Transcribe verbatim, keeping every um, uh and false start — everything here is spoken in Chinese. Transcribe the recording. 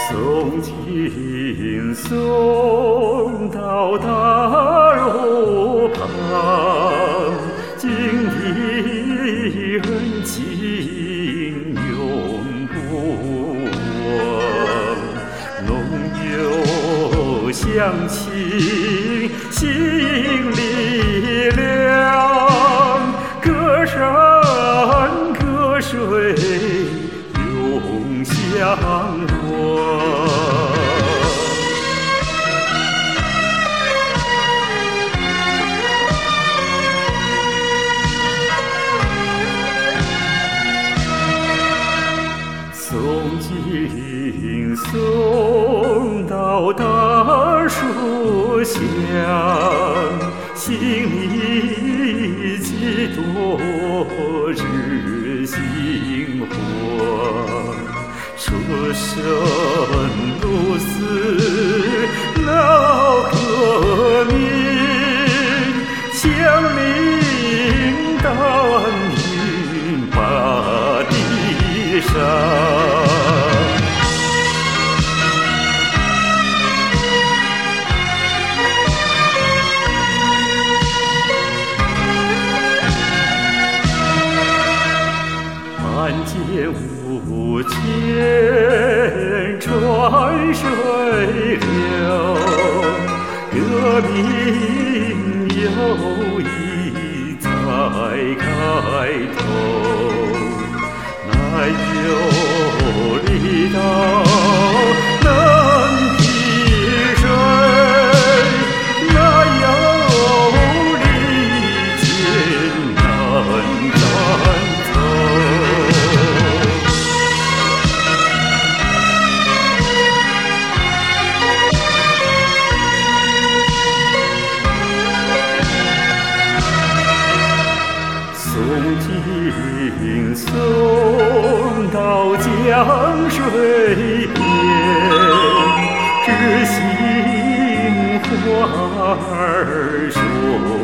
从今送到大路旁，经的恩情永不忘，浓油乡亲心力量，歌山歌水永相望。从今送到大树下，心里几多日心欢。出生入死闹革命，枪林弹雨把地上。万劫无间穿水流，革命又一再开头。哪有力道能替谁？哪有利剑难斩头？从今送到江水边，知心花儿说